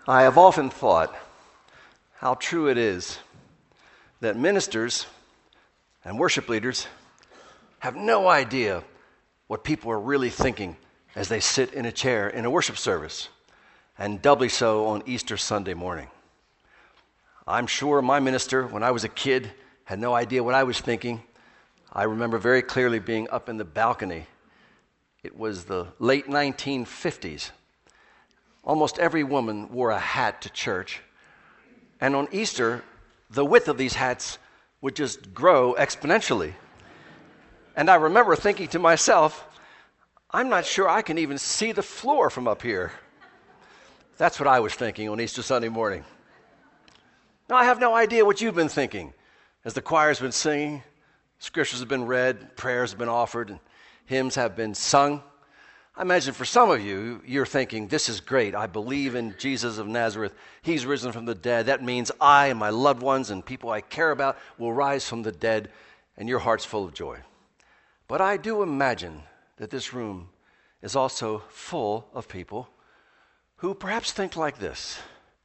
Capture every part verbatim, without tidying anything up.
I have often thought how true it is that ministers and worship leaders have no idea what people are really thinking as they sit in a chair in a worship service, and doubly so on Easter Sunday morning. I'm sure my minister, when I was a kid, had no idea what I was thinking. I remember very clearly being up in the balcony. It was the late nineteen fifties. Almost every woman wore a hat to church, and on Easter, the width of these hats would just grow exponentially. And I remember thinking to myself, I'm not sure I can even see the floor from up here. That's what I was thinking on Easter Sunday morning. Now, I have no idea what you've been thinking as the choir's been singing, scriptures have been read, prayers have been offered, and hymns have been sung. I imagine for some of you, you're thinking, this is great. I believe in Jesus of Nazareth. He's risen from the dead. That means I and my loved ones and people I care about will rise from the dead, and your heart's full of joy. But I do imagine that this room is also full of people who perhaps think like this.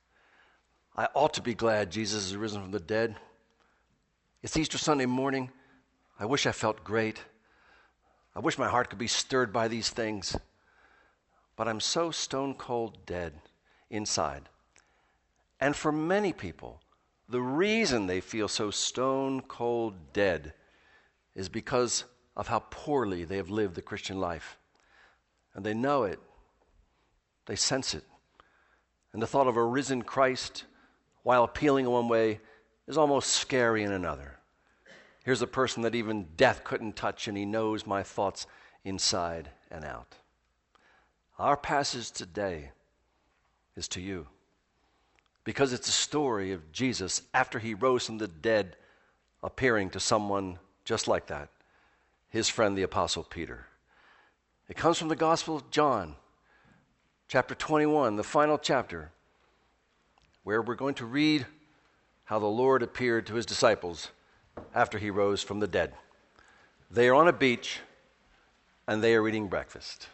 I ought to be glad Jesus is risen from the dead. It's Easter Sunday morning. I wish I felt great. I wish my heart could be stirred by these things, but I'm so stone cold dead inside. And for many people, the reason they feel so stone cold dead is because of how poorly they have lived the Christian life. And they know it. They sense it. And the thought of a risen Christ, while appealing in one way, is almost scary in another. Here's a person that even death couldn't touch, and he knows my thoughts inside and out. Our passage today is to you, because it's a story of Jesus after he rose from the dead, appearing to someone just like that, his friend the Apostle Peter. It comes from the Gospel of John, chapter twenty-one, the final chapter, where we're going to read how the Lord appeared to his disciples after he rose from the dead. They are on a beach, and they are eating breakfast.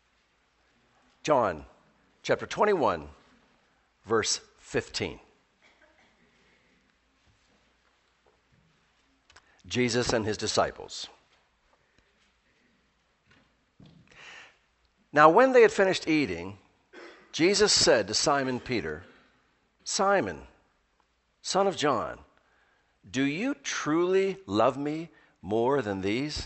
John, chapter twenty-one, verse fifteen. Jesus and his disciples. Now, when they had finished eating, Jesus said to Simon Peter, Simon, son of John, do you truly love me more than these?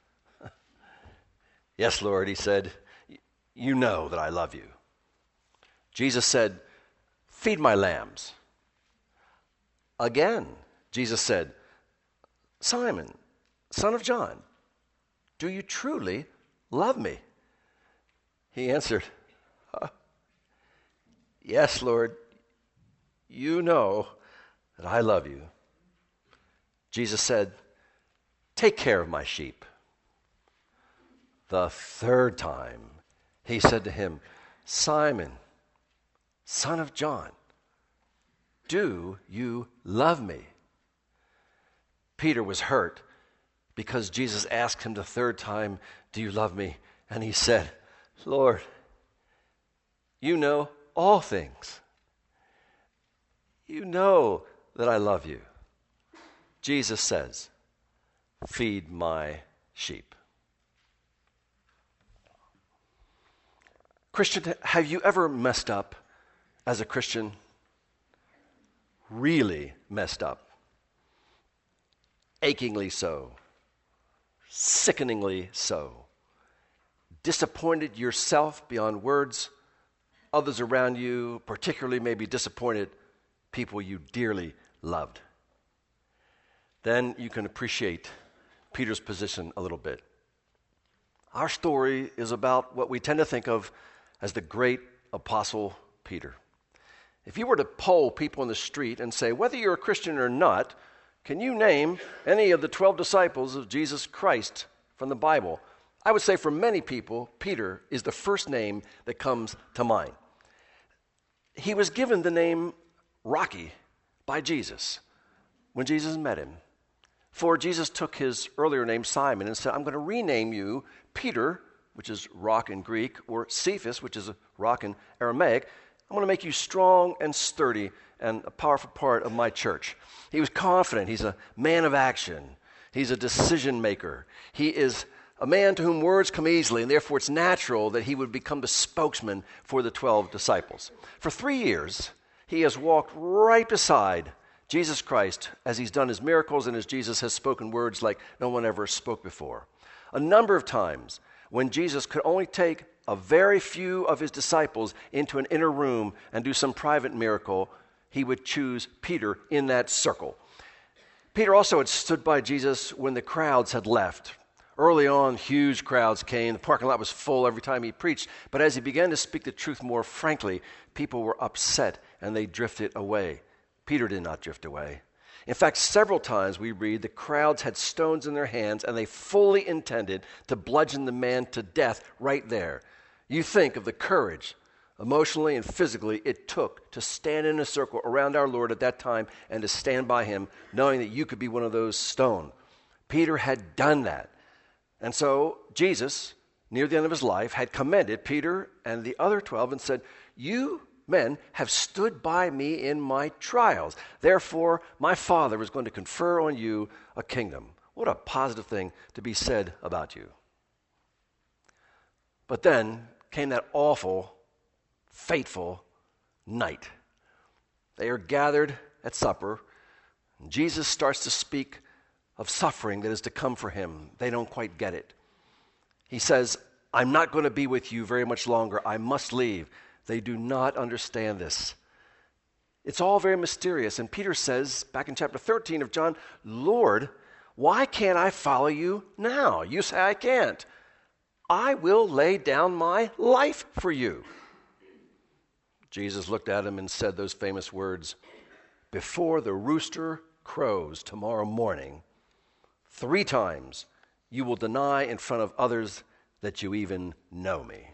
Yes, Lord, he said, you know that I love you. Jesus said, feed my lambs. Again, Jesus said, Simon, son of John, do you truly love me? He answered, uh, yes, Lord, you know that I love you. Jesus said, take care of my sheep. The third time, he said to him, Simon, son of John, do you love me? Peter was hurt because Jesus asked him the third time, do you love me? And he said, Lord, you know all things. You know that I love you. Jesus says, feed my sheep. Christian, have you ever messed up as a Christian? Really messed up. Achingly so. Sickeningly so. Disappointed yourself beyond words, others around you, particularly maybe disappointed people you dearly loved. Then you can appreciate Peter's position a little bit. Our story is about what we tend to think of as the great apostle Peter. If you were to poll people in the street and say, whether you're a Christian or not, can you name any of the twelve disciples of Jesus Christ from the Bible? I would say for many people, Peter is the first name that comes to mind. He was given the name Rocky by Jesus when Jesus met him. For Jesus took his earlier name Simon and said, I'm going to rename you Peter, which is rock in Greek, or Cephas, which is a rock in Aramaic, I'm going to make you strong and sturdy and a powerful part of my church. He was confident. He's a man of action. He's a decision maker. He is a man to whom words come easily, and therefore it's natural that he would become the spokesman for the twelve disciples. For three years, he has walked right beside Jesus Christ as he's done his miracles and as Jesus has spoken words like no one ever spoke before. A number of times when Jesus could only take a very few of his disciples into an inner room and do some private miracle, he would choose Peter in that circle. Peter also had stood by Jesus when the crowds had left. Early on, huge crowds came. The parking lot was full every time he preached. But as he began to speak the truth more frankly, people were upset and they drifted away. Peter did not drift away. In fact, several times we read the crowds had stones in their hands and they fully intended to bludgeon the man to death right there. You think of the courage, emotionally and physically, it took to stand in a circle around our Lord at that time and to stand by him, knowing that you could be one of those stone. Peter had done that. And so Jesus, near the end of his life, had commended Peter and the other twelve and said, "You men have stood by me in my trials. Therefore, my Father is going to confer on you a kingdom." What a positive thing to be said about you. But then came that awful, fateful night. They are gathered at supper. And Jesus starts to speak of suffering that is to come for him. They don't quite get it. He says, "I'm not going to be with you very much longer. I must leave." They do not understand this. It's all very mysterious. And Peter says, back in chapter thirteen of John, "Lord, why can't I follow you now? You say I can't. I will lay down my life for you." Jesus looked at him and said those famous words, "Before the rooster crows tomorrow morning, three times you will deny in front of others that you even know me."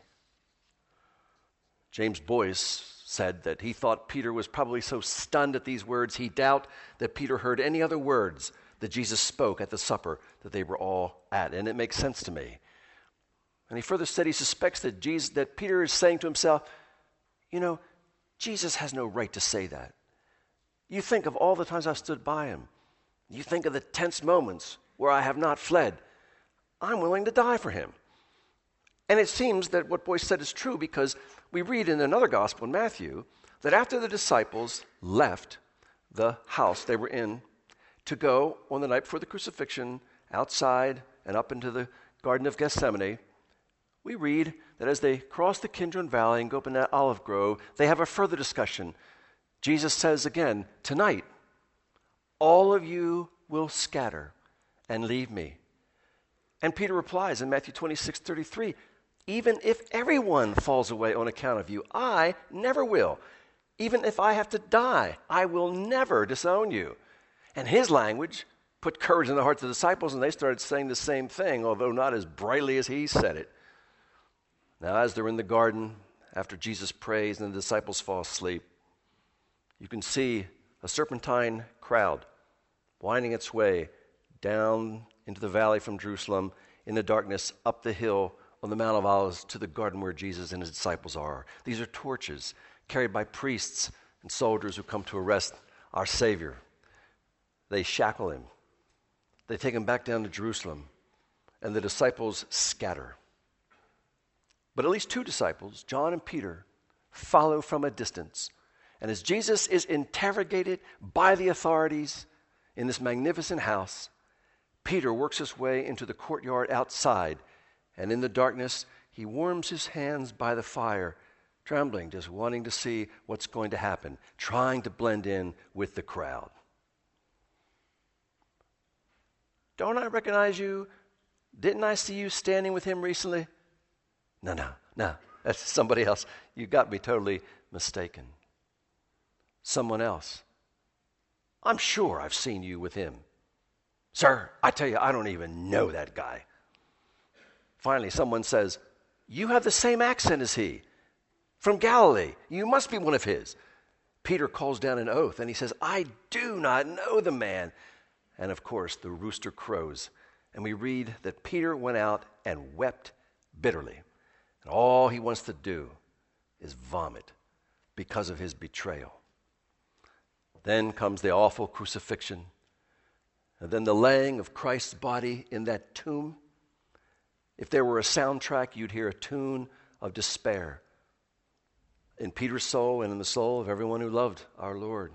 James Boyce said that he thought Peter was probably so stunned at these words, he doubted that Peter heard any other words that Jesus spoke at the supper that they were all at. And it makes sense to me. And he further said he suspects that Jesus, that Peter is saying to himself, you know, Jesus has no right to say that. You think of all the times I've stood by him. You think of the tense moments where I have not fled. I'm willing to die for him. And it seems that what Boyce said is true because we read in another gospel in Matthew that after the disciples left the house they were in to go on the night before the crucifixion outside and up into the Garden of Gethsemane, we read that as they cross the Kidron Valley and go up in that olive grove, they have a further discussion. Jesus says again, "Tonight, all of you will scatter and leave me." And Peter replies in Matthew twenty-six thirty-three, "Even if everyone falls away on account of you, I never will. Even if I have to die, I will never disown you." And his language put courage in the hearts of the disciples, and they started saying the same thing, although not as brightly as he said it. Now, as they're in the garden, after Jesus prays and the disciples fall asleep, you can see a serpentine crowd winding its way down into the valley from Jerusalem in the darkness up the hill on the Mount of Olives to the garden where Jesus and his disciples are. These are torches carried by priests and soldiers who come to arrest our Savior. They shackle him. They take him back down to Jerusalem, and the disciples scatter. But at least two disciples, John and Peter, follow from a distance. And as Jesus is interrogated by the authorities in this magnificent house, Peter works his way into the courtyard outside, and in the darkness, he warms his hands by the fire, trembling, just wanting to see what's going to happen, trying to blend in with the crowd. "Don't I recognize you? Didn't I see you standing with him recently?" No, no, no, that's somebody else. You got me totally mistaken. Someone else. "I'm sure I've seen you with him." "Sir, I tell you, I don't even know that guy." Finally, someone says, "You have the same accent as he. From Galilee. You must be one of his." Peter calls down an oath and he says, "I do not know the man." And of course, the rooster crows. And we read that Peter went out and wept bitterly. And all he wants to do is vomit because of his betrayal. Then comes the awful crucifixion, and then the laying of Christ's body in that tomb. If there were a soundtrack, you'd hear a tune of despair in Peter's soul and in the soul of everyone who loved our Lord.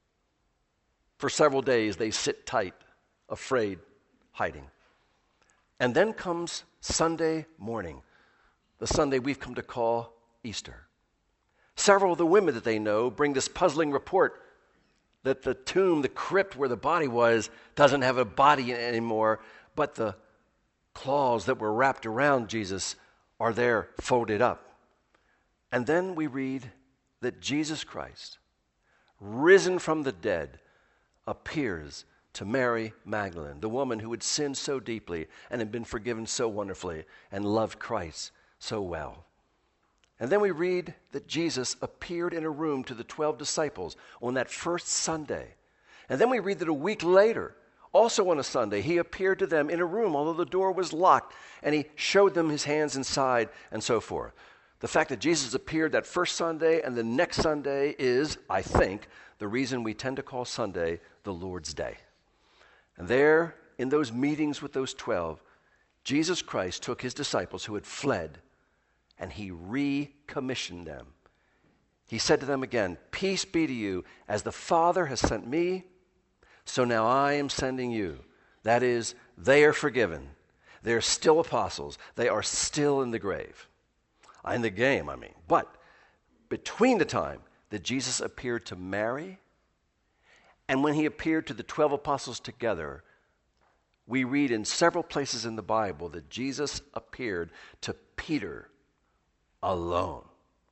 For several days, they sit tight, afraid, hiding. And then comes Sunday morning, the Sunday we've come to call Easter. Several of the women that they know bring this puzzling report that the tomb, the crypt where the body was, doesn't have a body anymore, but the claws that were wrapped around Jesus are there folded up. And then we read that Jesus Christ, risen from the dead, appears to Mary Magdalene, the woman who had sinned so deeply and had been forgiven so wonderfully and loved Christ so well. And then we read that Jesus appeared in a room to the twelve disciples on that first Sunday. And then we read that a week later, also on a Sunday, he appeared to them in a room, although the door was locked, and he showed them his hands inside and so forth. The fact that Jesus appeared that first Sunday and the next Sunday is, I think, the reason we tend to call Sunday the Lord's Day. And there, in those meetings with those twelve, Jesus Christ took his disciples who had fled, and he recommissioned them. He said to them again, "Peace be to you. As the Father has sent me, so now I am sending you." That is, they are forgiven. They are still apostles. They are still in the grave. In the game, I mean. But between the time that Jesus appeared to Mary and when he appeared to the twelve apostles together, we read in several places in the Bible that Jesus appeared to Peter alone.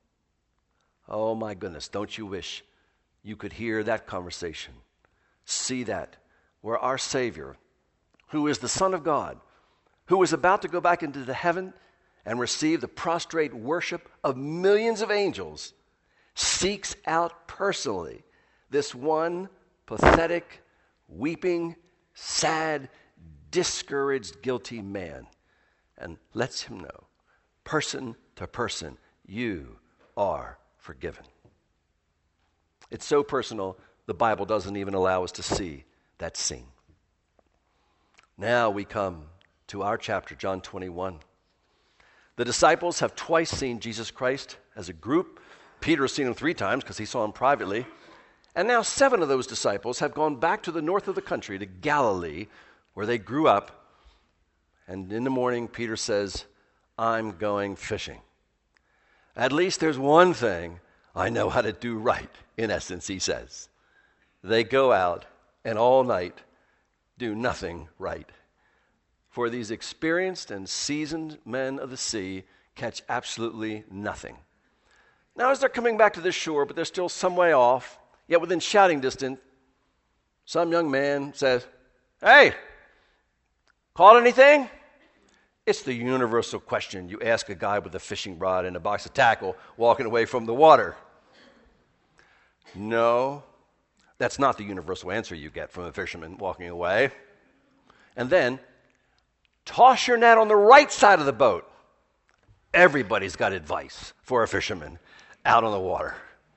Oh my goodness, don't you wish you could hear that conversation, see that, where our Savior, who is the Son of God, who was about to go back into the heaven and receive the prostrate worship of millions of angels, seeks out personally this one pathetic, weeping, sad, discouraged, guilty man and lets him know, person to person, you are forgiven. It's so personal, the Bible doesn't even allow us to see that scene. Now we come to our chapter, John twenty-one. The disciples have twice seen Jesus Christ as a group. Peter has seen him three times because he saw him privately. And now seven of those disciples have gone back to the north of the country, to Galilee, where they grew up. And in the morning, Peter says, "I'm going fishing. At least there's one thing I know how to do right," in essence, he says. They go out and all night do nothing right. For these experienced and seasoned men of the sea catch absolutely nothing. Now, as they're coming back to the shore, but they're still some way off, yet within shouting distance, some young man says, "Hey, caught anything?" It's the universal question you ask a guy with a fishing rod and a box of tackle walking away from the water. No, that's not the universal answer you get from a fisherman walking away. And then, toss your net on the right side of the boat. Everybody's got advice for a fisherman out on the water.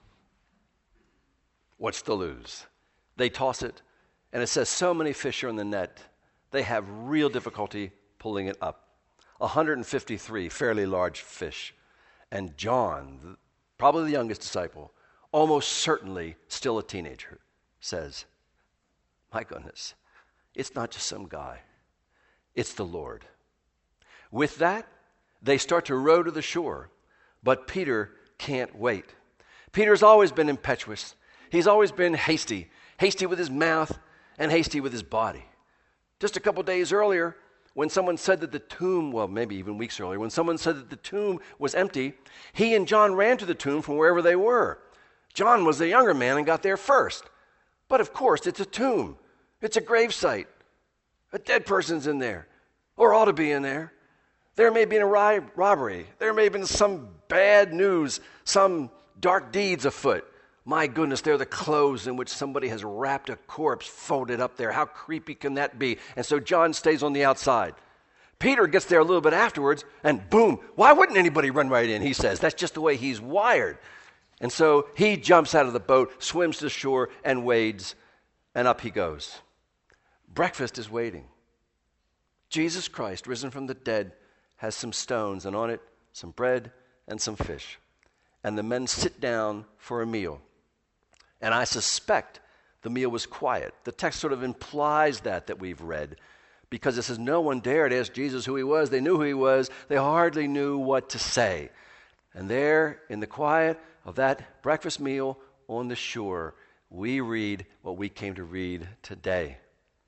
What's to lose? They toss it, and it says so many fish are in the net, they have real difficulty pulling it up. one hundred fifty-three fairly large fish. And John, probably the youngest disciple, almost certainly still a teenager, says, "My goodness, it's not just some guy. It's the Lord." With that, they start to row to the shore, but Peter can't wait. Peter's always been impetuous. He's always been hasty, hasty with his mouth and hasty with his body. Just a couple days earlier, when someone said that the tomb, well, maybe even weeks earlier, when someone said that the tomb was empty, he and John ran to the tomb from wherever they were. John was the younger man and got there first. But of course, it's a tomb. It's a gravesite. A dead person's in there, or ought to be in there. There may have been a ri- robbery. There may have been some bad news, some dark deeds afoot. My goodness, they're the clothes in which somebody has wrapped a corpse folded up there. How creepy can that be? And so John stays on the outside. Peter gets there a little bit afterwards, and boom, why wouldn't anybody run right in, he says. That's just the way he's wired. And so he jumps out of the boat, swims to the shore, and wades, and up he goes. Breakfast is waiting. Jesus Christ, risen from the dead, has some stones, and on it some bread and some fish. And the men sit down for a meal. And I suspect the meal was quiet. The text sort of implies that that we've read, because it says no one dared ask Jesus who he was. They knew who he was. They hardly knew what to say. And there, in the quiet of that breakfast meal on the shore, we read what we came to read today.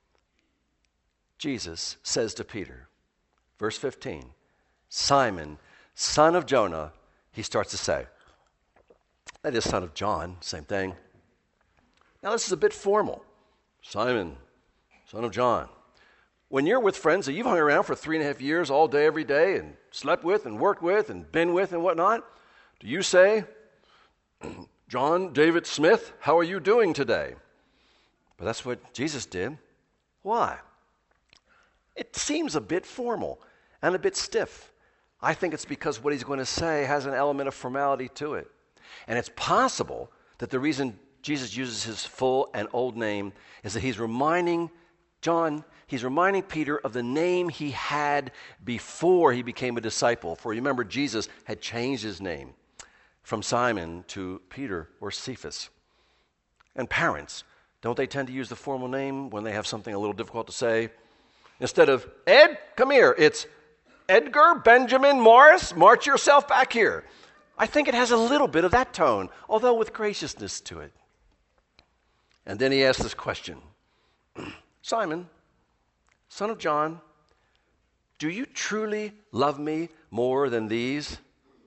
Jesus says to Peter, verse fifteen, Simon, son of Jonah, he starts to say. That is son of John, same thing. Now this is a bit formal. Simon, son of John. When you're with friends that you've hung around for three and a half years, all day, every day, and slept with and worked with and been with and whatnot, do you say, John David Smith, how are you doing today? But that's what Jesus did. Why? It seems a bit formal and a bit stiff. I think it's because what he's going to say has an element of formality to it. And it's possible that the reason Jesus uses his full and old name is that he's reminding John, he's reminding Peter of the name he had before he became a disciple. For remember, Jesus had changed his name from Simon to Peter or Cephas. And parents, don't they tend to use the formal name when they have something a little difficult to say? Instead of, Ed, come here, it's Edgar Benjamin Morris, march yourself back here. I think it has a little bit of that tone, although with graciousness to it. And then he asks this question, Simon, son of John, do you truly love me more than these?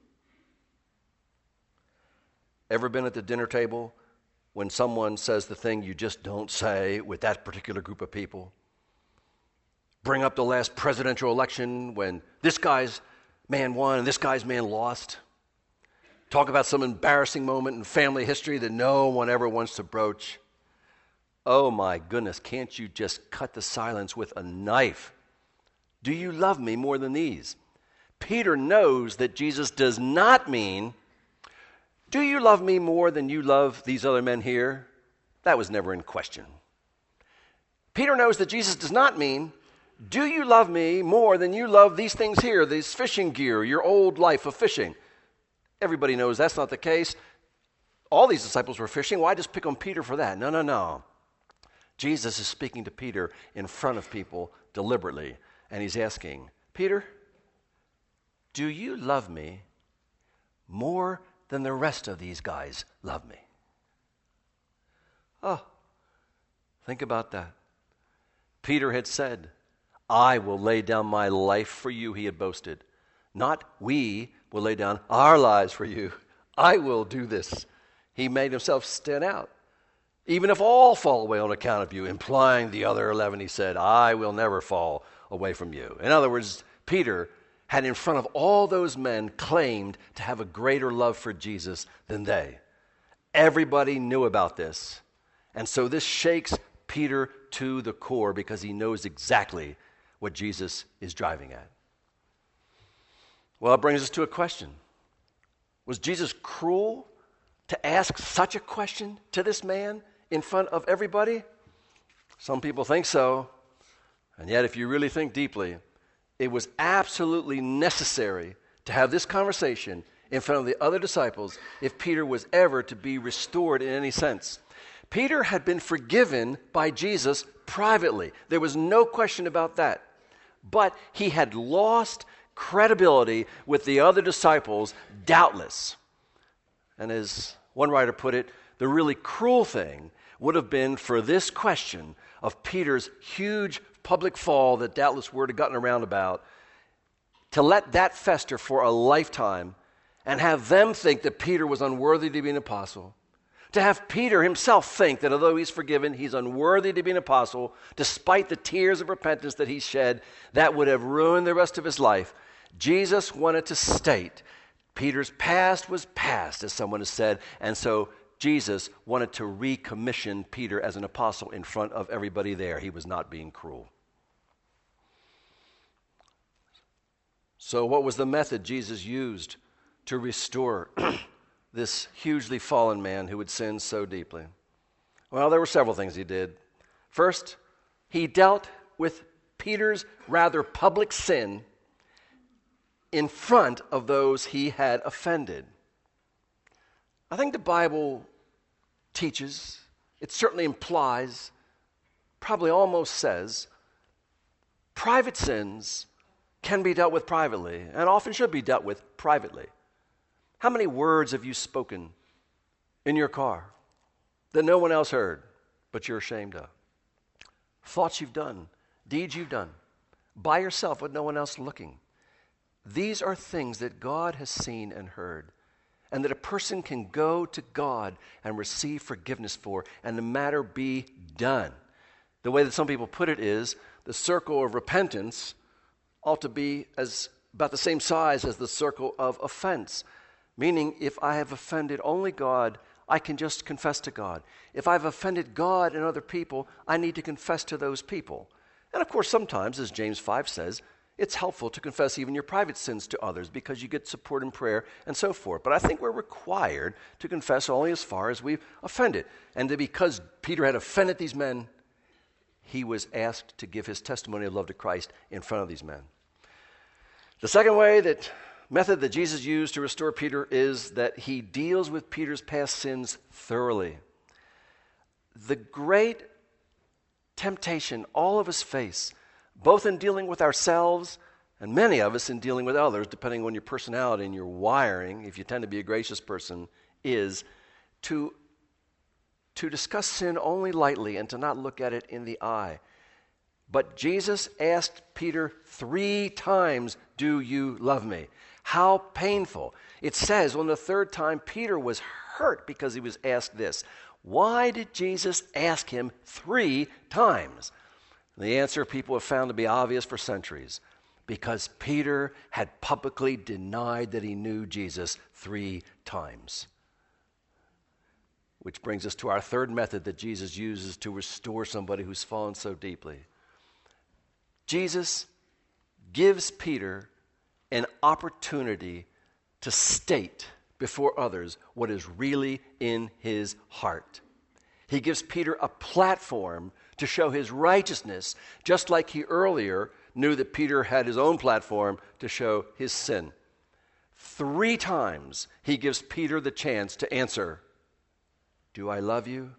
Ever been at the dinner table when someone says the thing you just don't say with that particular group of people? Bring up the last presidential election when this guy's man won and this guy's man lost. Talk about some embarrassing moment in family history that no one ever wants to broach. Oh my goodness, can't you just cut the silence with a knife? Do you love me more than these? Peter knows that Jesus does not mean, do you love me more than you love these other men here? That was never in question. Peter knows that Jesus does not mean, do you love me more than you love these things here, this fishing gear, your old life of fishing? Everybody knows that's not the case. All these disciples were fishing. Why just pick on Peter for that? No, no, no. Jesus is speaking to Peter in front of people deliberately, and he's asking, Peter, do you love me more than the rest of these guys love me? Oh, think about that. Peter had said, I will lay down my life for you, he had boasted. Not we will lay down our lives for you. I will do this. He made himself stand out. Even if all fall away on account of you, implying the other eleven, he said, I will never fall away from you. In other words, Peter had in front of all those men claimed to have a greater love for Jesus than they. Everybody knew about this. And so this shakes Peter to the core because he knows exactly what Jesus is driving at. Well, it brings us to a question. Was Jesus cruel to ask such a question to this man in front of everybody? Some people think so. And yet, if you really think deeply, it was absolutely necessary to have this conversation in front of the other disciples if Peter was ever to be restored in any sense. Peter had been forgiven by Jesus privately. There was no question about that. But he had lost credibility with the other disciples, doubtless. And as one writer put it, the really cruel thing would have been for this question of Peter's huge public fall that doubtless word had gotten around about, to let that fester for a lifetime and have them think that Peter was unworthy to be an apostle. To have Peter himself think that although he's forgiven, he's unworthy to be an apostle, despite the tears of repentance that he shed, that would have ruined the rest of his life. Jesus wanted to state Peter's past was past, as someone has said, and so Jesus wanted to recommission Peter as an apostle in front of everybody there. He was not being cruel. So what was the method Jesus used to restore this hugely fallen man who had sinned so deeply? Well, there were several things he did. First, he dealt with Peter's rather public sin in front of those he had offended. I think the Bible teaches, it certainly implies, probably almost says, private sins can be dealt with privately and often should be dealt with privately. How many words have you spoken in your car that no one else heard but you're ashamed of? Thoughts you've done, deeds you've done, by yourself with no one else looking. These are things that God has seen and heard, and that a person can go to God and receive forgiveness for, and the matter be done. The way that some people put it is, the circle of repentance ought to be as about the same size as the circle of offense. Meaning, if I have offended only God, I can just confess to God. If I've offended God and other people, I need to confess to those people. And of course, sometimes, as James five says, it's helpful to confess even your private sins to others because you get support in prayer and so forth. But I think we're required to confess only as far as we've offended. And that because Peter had offended these men, he was asked to give his testimony of love to Christ in front of these men. The second way that method that Jesus used to restore Peter is that he deals with Peter's past sins thoroughly. The great temptation all of us face, both in dealing with ourselves and many of us in dealing with others, depending on your personality and your wiring, if you tend to be a gracious person, is to, to discuss sin only lightly and to not look at it in the eye. But Jesus asked Peter three times, "Do you love me?" How painful. It says on the third time, Peter was hurt because he was asked this. Why did Jesus ask him three times? The answer people have found to be obvious for centuries. Because Peter had publicly denied that he knew Jesus three times. Which brings us to our third method that Jesus uses to restore somebody who's fallen so deeply. Jesus gives Peter an opportunity to state before others what is really in his heart. He gives Peter a platform to show his righteousness, just like he earlier knew that Peter had his own platform to show his sin. Three times he gives Peter the chance to answer, "Do I love you?"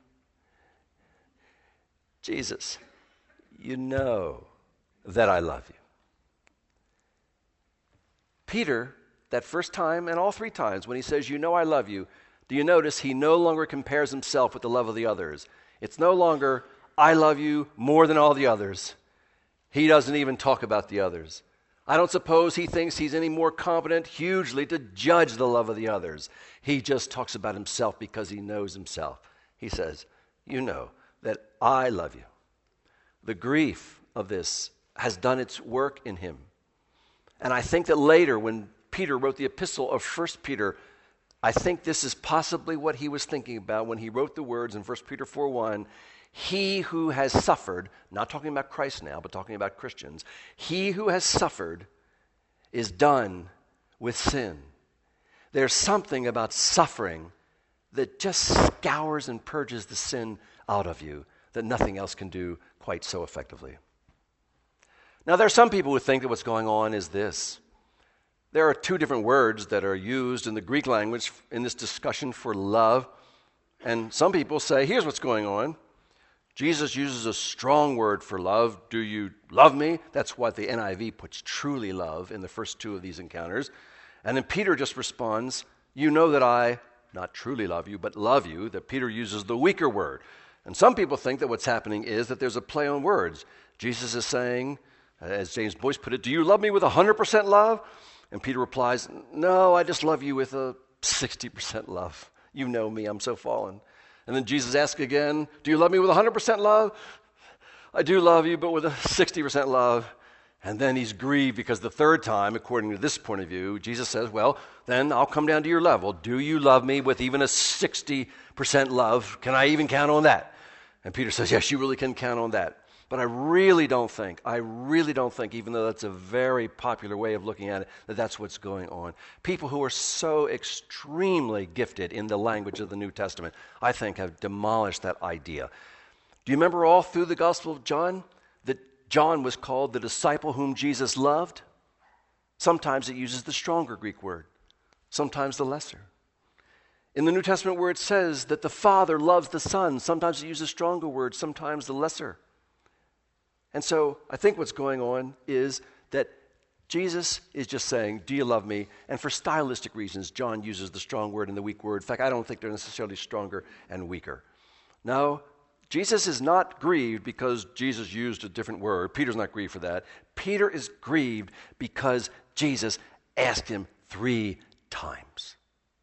Jesus, you know that I love you. Peter, that first time and all three times when he says, "You know I love you," do you notice he no longer compares himself with the love of the others? It's no longer, "I love you more than all the others." He doesn't even talk about the others. I don't suppose he thinks he's any more competent hugely to judge the love of the others. He just talks about himself because he knows himself. He says, "You know that I love you." The grief of this has done its work in him. And I think that later when Peter wrote the epistle of First Peter, I think this is possibly what he was thinking about when he wrote the words in First Peter four one, "He who has suffered," not talking about Christ now, but talking about Christians, "he who has suffered is done with sin." There's something about suffering that just scours and purges the sin out of you that nothing else can do quite so effectively. Now, there are some people who think that what's going on is this. There are two different words that are used in the Greek language in this discussion for love. And some people say, here's what's going on. Jesus uses a strong word for love. "Do you love me?" That's what the N I V puts truly love in the first two of these encounters. And then Peter just responds, "You know that I, not truly love you, but love you," that Peter uses the weaker word. And some people think that what's happening is that there's a play on words. Jesus is saying, as James Boyce put it, "Do you love me with one hundred percent love?" And Peter replies, "No, I just love you with a sixty percent love. You know me, I'm so fallen." And then Jesus asks again, "Do you love me with one hundred percent love?" "I do love you, but with a sixty percent love." And then he's grieved because the third time, according to this point of view, Jesus says, "Well, then I'll come down to your level. Do you love me with even a sixty percent love? Can I even count on that?" And Peter says, "Yes, you really can count on that." But I really don't think, I really don't think, even though that's a very popular way of looking at it, that that's what's going on. People who are so extremely gifted in the language of the New Testament, I think, have demolished that idea. Do you remember all through the Gospel of John that John was called the disciple whom Jesus loved? Sometimes it uses the stronger Greek word, sometimes the lesser. In the New Testament where it says that the Father loves the Son, sometimes it uses stronger words, sometimes the lesser. And so I think what's going on is that Jesus is just saying, do you love me? And for stylistic reasons, John uses the strong word and the weak word. In fact, I don't think they're necessarily stronger and weaker. No, Jesus is not grieved because Jesus used a different word. Peter's not grieved for that. Peter is grieved because Jesus asked him three times.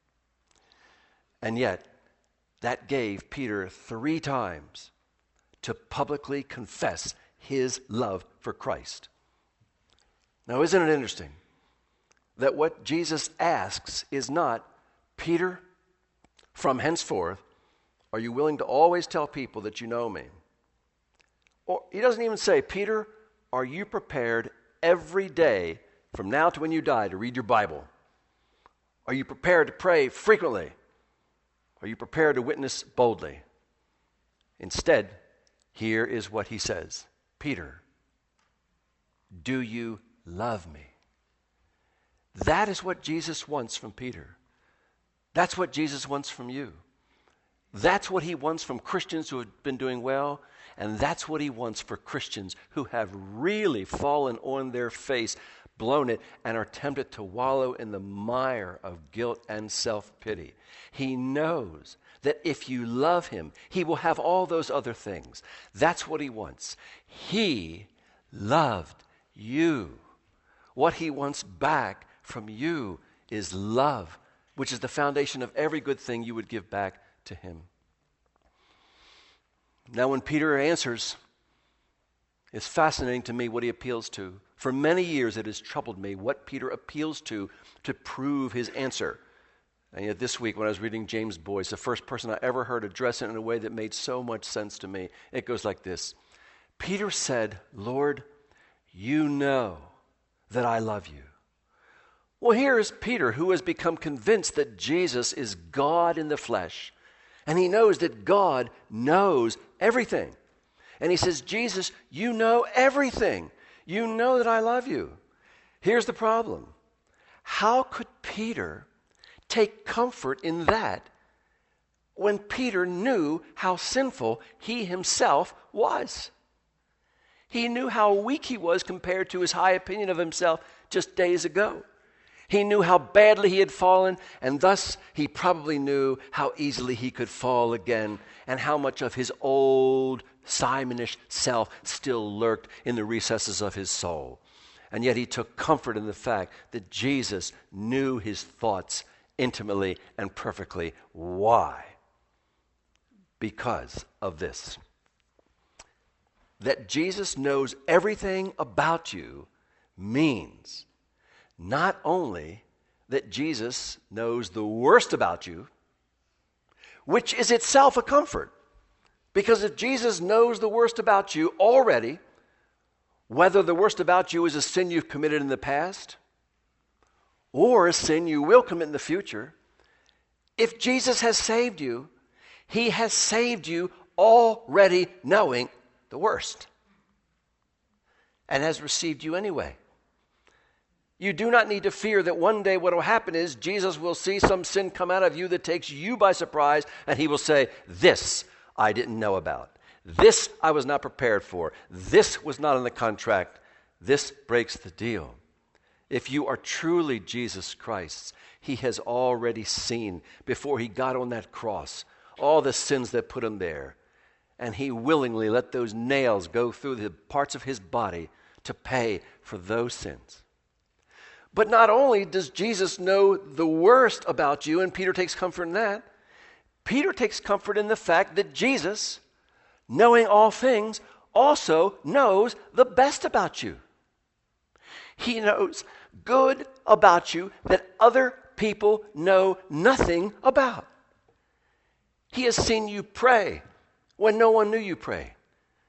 And yet, that gave Peter three times to publicly confess his love for Christ. Now, isn't it interesting that what Jesus asks is not, Peter, from henceforth, are you willing to always tell people that you know me? Or he doesn't even say, Peter, are you prepared every day from now to when you die to read your Bible? Are you prepared to pray frequently? Are you prepared to witness boldly? Instead, here is what he says. Peter, do you love me? That is what Jesus wants from Peter. That's what Jesus wants from you. That's what he wants from Christians who have been doing well, and that's what he wants for Christians who have really fallen on their face, blown it, and are tempted to wallow in the mire of guilt and self-pity. He knows that if you love him, he will have all those other things. That's what he wants. He loved you. What he wants back from you is love, which is the foundation of every good thing you would give back to him. Now, when Peter answers, it's fascinating to me what he appeals to. For many years it has troubled me what Peter appeals to to prove his answer. And yet this week when I was reading James Boyce, the first person I ever heard address it in a way that made so much sense to me, it goes like this. Peter said, Lord, you know that I love you. Well, here is Peter, who has become convinced that Jesus is God in the flesh. And he knows that God knows everything. And he says, Jesus, you know everything. You know that I love you. Here's the problem. How could Peter take comfort in that when Peter knew how sinful he himself was? He knew how weak he was compared to his high opinion of himself just days ago. He knew how badly he had fallen, and thus he probably knew how easily he could fall again, and how much of his old Simonish self still lurked in the recesses of his soul. And yet he took comfort in the fact that Jesus knew his thoughts intimately and perfectly. Why? Because of this. That Jesus knows everything about you means not only that Jesus knows the worst about you, which is itself a comfort, because if Jesus knows the worst about you already, whether the worst about you is a sin you've committed in the past or a sin you will commit in the future, if Jesus has saved you, he has saved you already knowing the worst and has received you anyway. You do not need to fear that one day what will happen is Jesus will see some sin come out of you that takes you by surprise, and he will say, this I didn't know about. This I was not prepared for. This was not in the contract. This breaks the deal. If you are truly Jesus Christ's, he has already seen before he got on that cross all the sins that put him there. And he willingly let those nails go through the parts of his body to pay for those sins. But not only does Jesus know the worst about you, and Peter takes comfort in that, Peter takes comfort in the fact that Jesus, knowing all things, also knows the best about you. He knows good about you that other people know nothing about. He has seen you pray when no one knew you pray.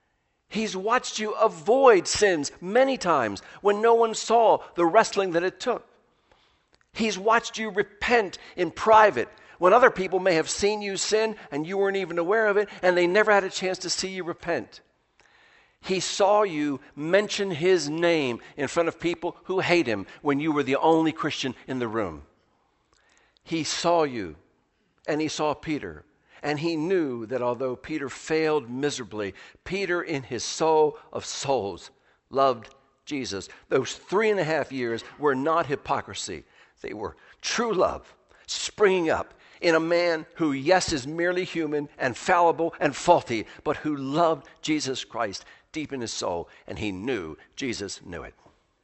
He's watched you avoid sins many times when no one saw the wrestling that it took. He's watched you repent in private when other people may have seen you sin and you weren't even aware of it, and they never had a chance to see you repent. He saw you mention his name in front of people who hate him when you were the only Christian in the room. He saw you, and he saw Peter. And he knew that although Peter failed miserably, Peter in his soul of souls loved Jesus. Those three and a half years were not hypocrisy. They were true love springing up in a man who, yes, is merely human and fallible and faulty, but who loved Jesus Christ deep in his soul, and he knew Jesus knew it.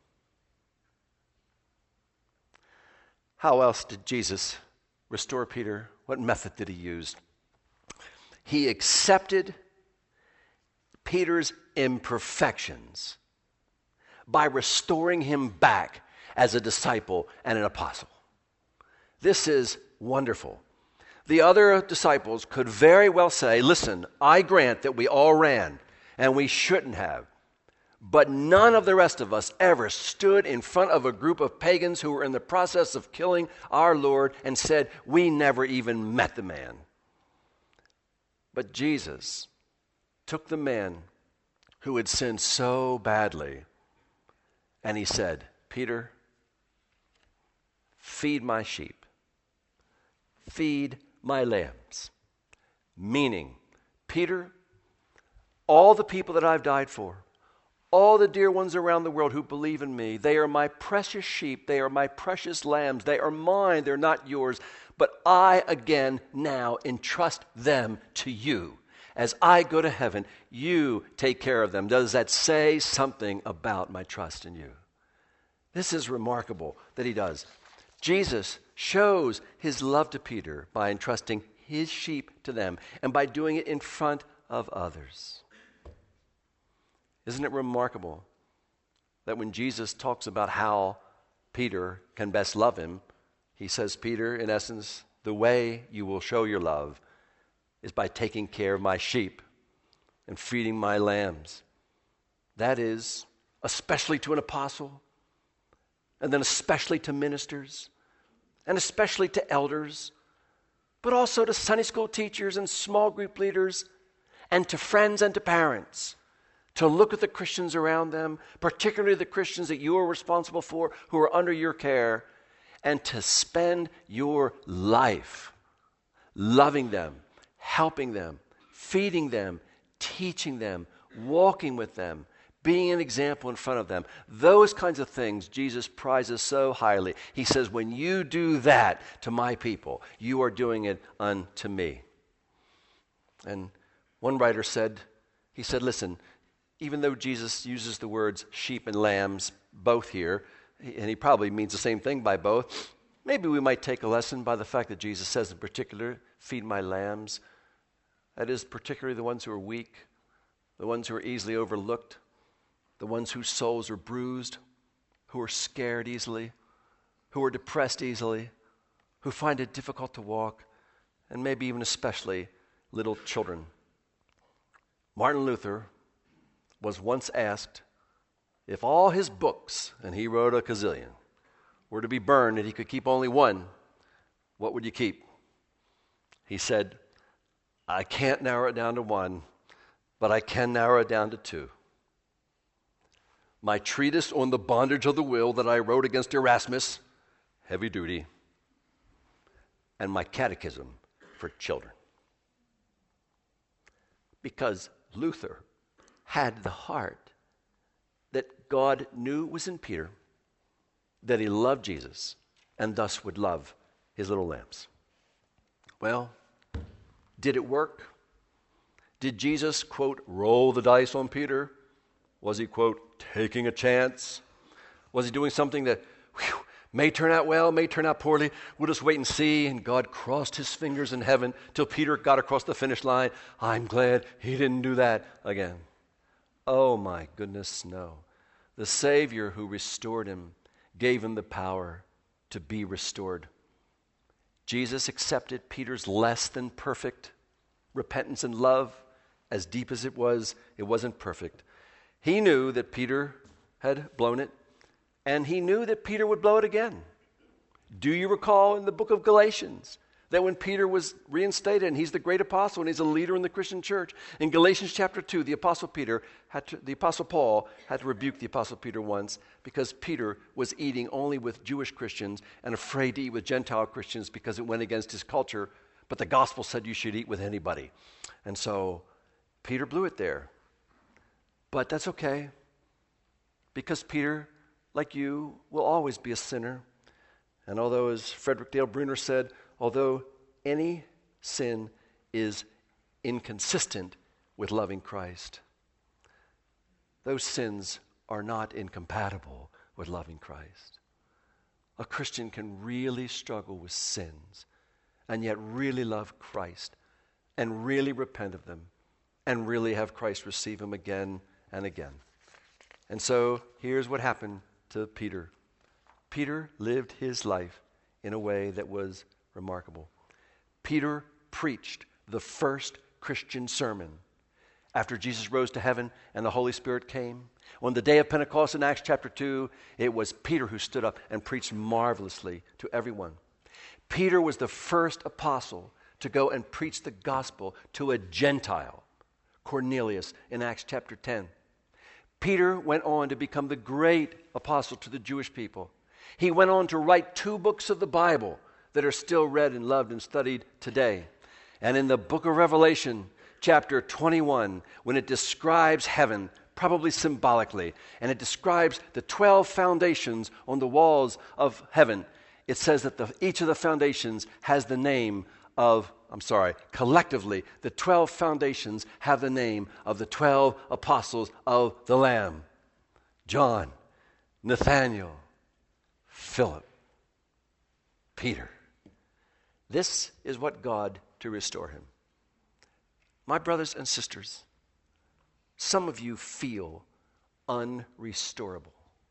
How else did Jesus restore Peter? What method did he use? He accepted Peter's imperfections by restoring him back as a disciple and an apostle. This is wonderful. The other disciples could very well say, listen, I grant that we all ran and we shouldn't have. But none of the rest of us ever stood in front of a group of pagans who were in the process of killing our Lord and said, we never even met the man. But Jesus took the man who had sinned so badly, and he said, Peter, feed my sheep, feed my lambs. Meaning, Peter, all the people that I've died for, all the dear ones around the world who believe in me, they are my precious sheep, they are my precious lambs, they are mine, they're not yours. But I again now entrust them to you. As I go to heaven, you take care of them. Does that say something about my trust in you? This is remarkable that he does. Jesus shows his love to Peter by entrusting his sheep to them and by doing it in front of others. Isn't it remarkable that when Jesus talks about how Peter can best love him, he says, Peter, in essence, the way you will show your love is by taking care of my sheep and feeding my lambs. That is, especially to an apostle, and then especially to ministers, and especially to elders, but also to Sunday school teachers and small group leaders, and to friends and to parents, to look at the Christians around them, particularly the Christians that you are responsible for, who are under your care, and to spend your life loving them, helping them, feeding them, teaching them, walking with them, being an example in front of them. Those kinds of things Jesus prizes so highly. He says, when you do that to my people, you are doing it unto me. And one writer said, he said, listen, even though Jesus uses the words sheep and lambs both here, and he probably means the same thing by both, maybe we might take a lesson by the fact that Jesus says in particular, feed my lambs. That is, particularly the ones who are weak, the ones who are easily overlooked, the ones whose souls are bruised, who are scared easily, who are depressed easily, who find it difficult to walk, and maybe even especially little children. Martin Luther was once asked if all his books, and he wrote a gazillion, were to be burned and he could keep only one, what would you keep? He said, I can't narrow it down to one, but I can narrow it down to two. My treatise on the bondage of the will that I wrote against Erasmus, heavy duty, and my catechism for children. Because Luther had the heart that God knew was in Peter, that he loved Jesus, and thus would love his little lambs. Well, did it work? Did Jesus, quote, roll the dice on Peter? Was he, quote, taking a chance? Was he doing something that whew, may turn out well, may turn out poorly? We'll just wait and see. And God crossed his fingers in heaven till Peter got across the finish line. I'm glad he didn't do that again. Oh my goodness, no. The Savior who restored him gave him the power to be restored. Jesus accepted Peter's less than perfect repentance and love As deep as it was, it wasn't perfect. He knew that Peter had blown it, and he knew that Peter would blow it again. Do you recall in the book of Galatians that when Peter was reinstated, and he's the great apostle, and he's a leader in the Christian church, in Galatians chapter two, the apostle Peter had to, the apostle Paul had to rebuke the apostle Peter once because Peter was eating only with Jewish Christians and afraid to eat with Gentile Christians because it went against his culture, but the gospel said you should eat with anybody. And so Peter blew it there. But that's okay, because Peter, like you, will always be a sinner. And although, as Frederick Dale Bruner said, although any sin is inconsistent with loving Christ, those sins are not incompatible with loving Christ. A Christian can really struggle with sins and yet really love Christ and really repent of them and really have Christ receive him again and again. And so here's what happened to Peter. Peter lived his life in a way that was remarkable. Peter preached the first Christian sermon after Jesus rose to heaven and the Holy Spirit came. On the day of Pentecost in Acts chapter two, it was Peter who stood up and preached marvelously to everyone. Peter was the first apostle to go and preach the gospel to a Gentile, Cornelius, in Acts chapter ten. Peter went on to become the great apostle to the Jewish people. He went on to write two books of the Bible that are still read and loved and studied today. And in the book of Revelation, chapter twenty-one, when it describes heaven, probably symbolically, and it describes the twelve foundations on the walls of heaven, it says that the, each of the foundations has the name of, I'm sorry, collectively, the twelve foundations have the name of the twelve apostles of the Lamb. John, Nathaniel, Philip, Peter. This is what God to restore him. My brothers and sisters, some of you feel unrestorable.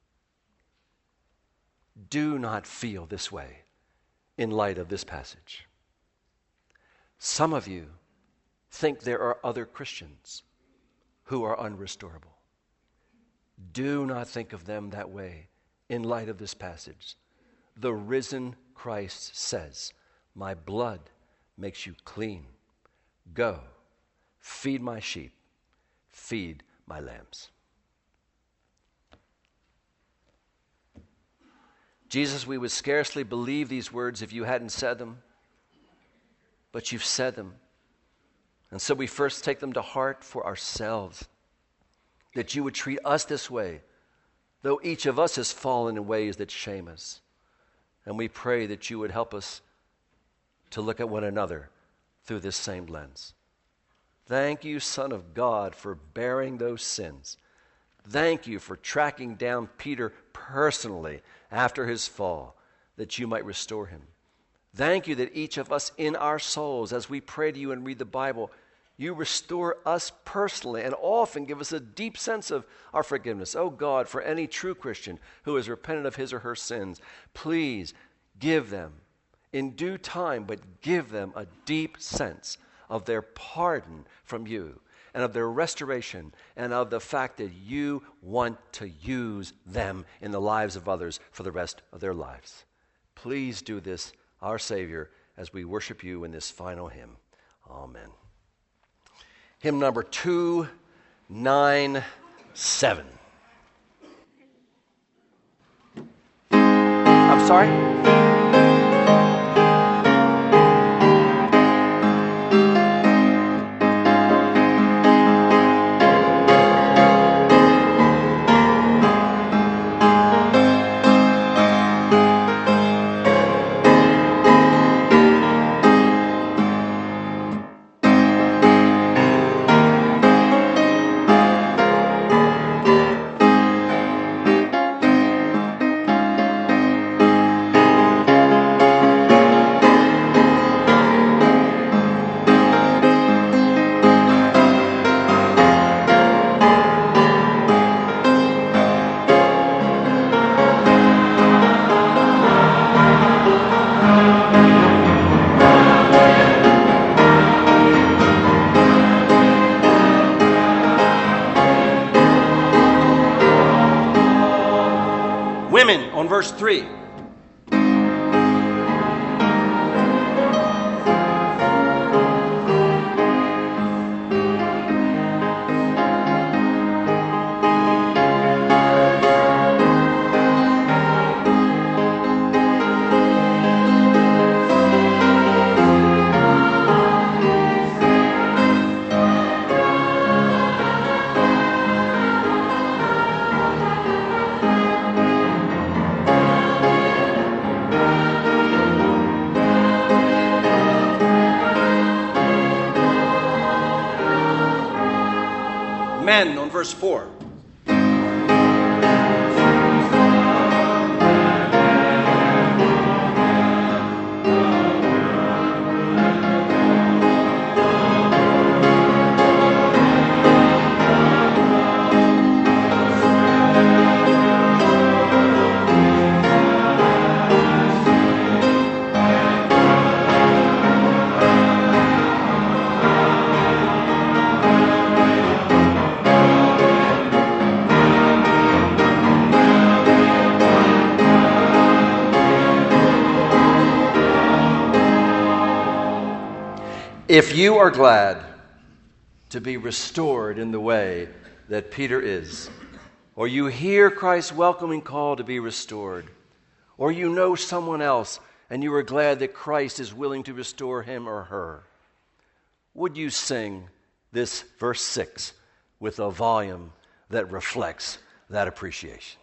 Do not feel this way in light of this passage. Some of you think there are other Christians who are unrestorable. Do not think of them that way in light of this passage. The risen Christ says, "My blood makes you clean. Go, feed my sheep, feed my lambs." Jesus, we would scarcely believe these words if you hadn't said them, but you've said them. And so we first take them to heart for ourselves, that you would treat us this way, though each of us has fallen in ways that shame us. And we pray that you would help us to look at one another through this same lens. Thank you, Son of God, for bearing those sins. Thank you for tracking down Peter personally after his fall, that you might restore him. Thank you that each of us in our souls, as we pray to you and read the Bible, you restore us personally and often give us a deep sense of our forgiveness. Oh God, for any true Christian who has repented of his or her sins, please give them in due time, but give them a deep sense of their pardon from you and of their restoration and of the fact that you want to use them in the lives of others for the rest of their lives. Please do this, our Savior, as we worship you in this final hymn. Amen. Hymn number two ninety-seven. I'm sorry? Women on verse three. Men on verse four. If you are glad to be restored in the way that Peter is, or you hear Christ's welcoming call to be restored, or you know someone else and you are glad that Christ is willing to restore him or her, would you sing this verse six with a volume that reflects that appreciation?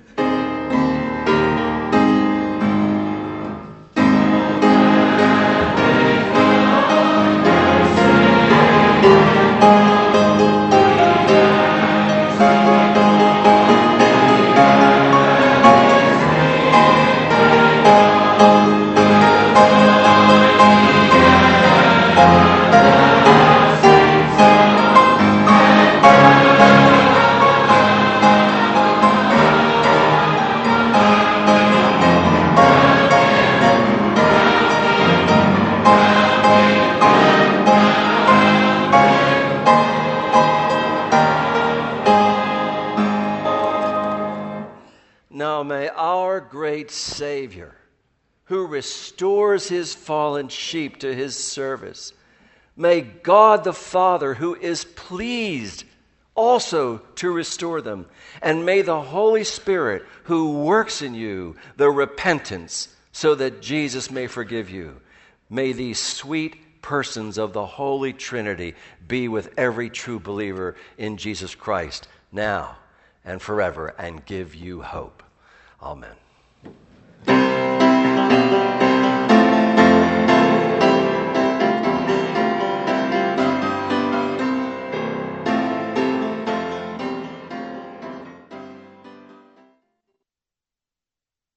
Now may our great Savior, who restores his fallen sheep to his service, may God the Father, who is pleased also to restore them, and may the Holy Spirit, who works in you the repentance so that Jesus may forgive you, may these sweet persons of the Holy Trinity be with every true believer in Jesus Christ now and forever, and give you hope. Amen.